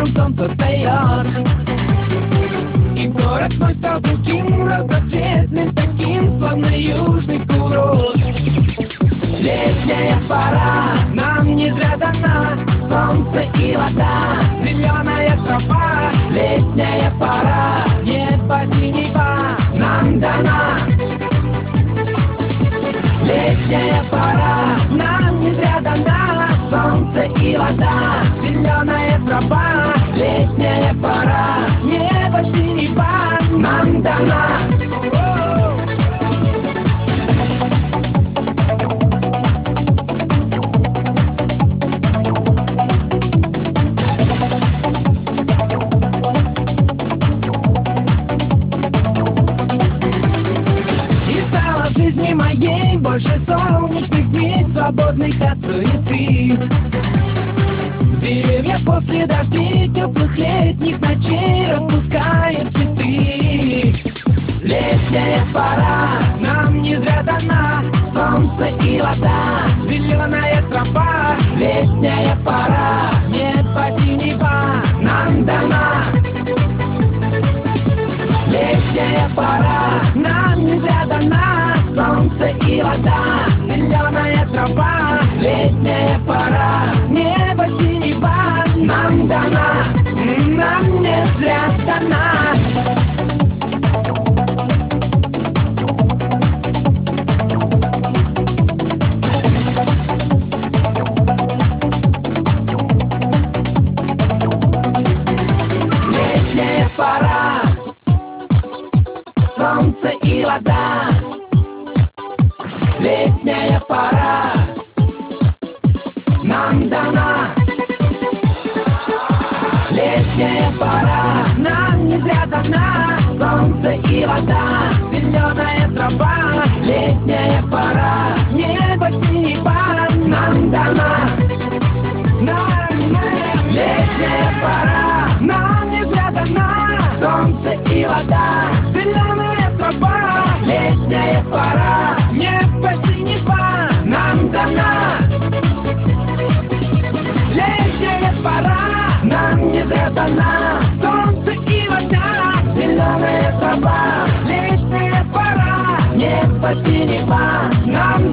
солнце встает. И город мой стал другим, разноцветным, таким, словно южный курорт. Летняя пора нам не зря дана, солнце и вода, зеленая трава. Летняя пора, небо синего нам дана. Летняя пора нам не зря дана, солнце и вода, зеленая трава. Летняя пора, небо синего нам дана. В жизни моей больше солнечных дней, свободных от суеты. Деревья после дождей, теплых летних ночей распускают цветы. Летняя пора нам не зря дана, солнце и вода, зеленая трава. Летняя пора, небо синего нам дана. Летняя пора нам не зря дана, солнце и вода, зеленая трава. Летняя пора, небо синего нам дана, нам не зря дана. Летняя пора, солнце и вода. Летняя пора нам дана. Летняя пора нам не зря дана, солнце и вода, зеленая трава. Летняя пора, небо синего нам дана. Летняя пора нам не зря дана, солнце и вода, зеленая трава. Летняя пора, небо синего нам дана. Летняя пора нам не зря дана, солнце и вода, зеленая трава. Летняя пора, небо синего нам